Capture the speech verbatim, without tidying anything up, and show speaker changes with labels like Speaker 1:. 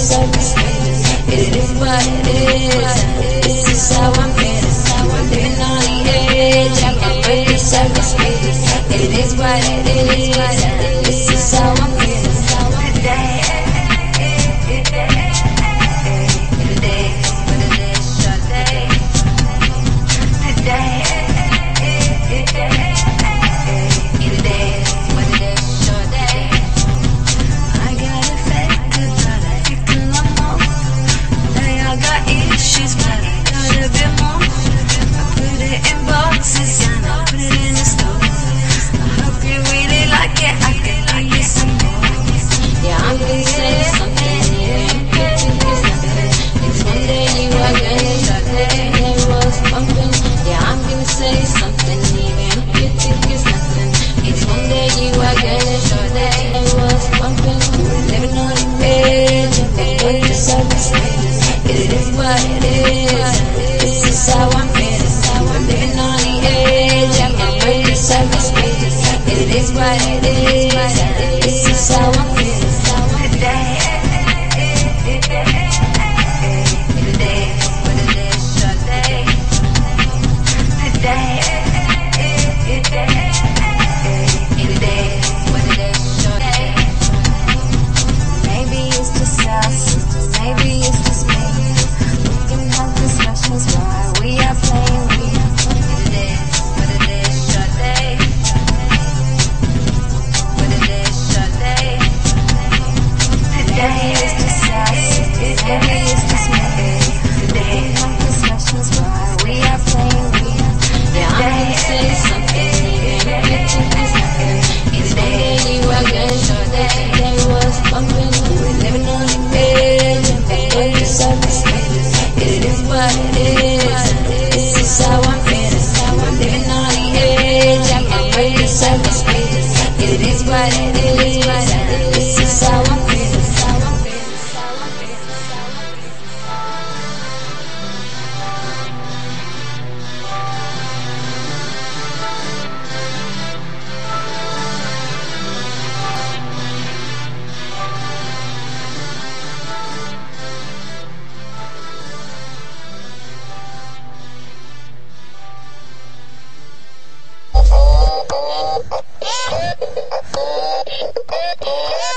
Speaker 1: surface. It is what it is. This is how I'm feeling. I'm living on the edge. I can't break the surface. It is what it is. This is how I'm feeling. Today, today, today, what it is, your day. Today, today, today, what it is, your day. I got affected, but I can no more. Hey, I got issues, but I got a bit more. I put it in boxes and I put it in the store. I hope you really like it. I can give you some more. Yeah, I'm gonna say something. Yeah, it's nothing. It's one day you are gonna start letting it was pumping. Yeah, I'm gonna say something. Even if you think it's nothing, it's one day you are gonna start letting it was pumping. Living on the edge of the surface. It is what it is. This is how I'm feeling. I'm living on the edge. I can't break the surface. It is what it is. This is how I'm feeling. Today, today, today, what it is, your day. Today, today, today, what it is, your day. Maybe it's just us, maybe it's just me. We can have discussions while we are playing. We today, what it is, your day. What it is, your day. Today is just us, maybe it's just me. Today we have discussions while we are playing. We yeah, I'm gonna say something, even if you think it's nothing. It's one day you are good, so that today was bumping. We're living on the edge and on the surface. It is what it is. This is how I'm feeling. I'm living on the edge. I can't break the surface. It is what it is. This is how I'm feeling.
Speaker 2: Oh,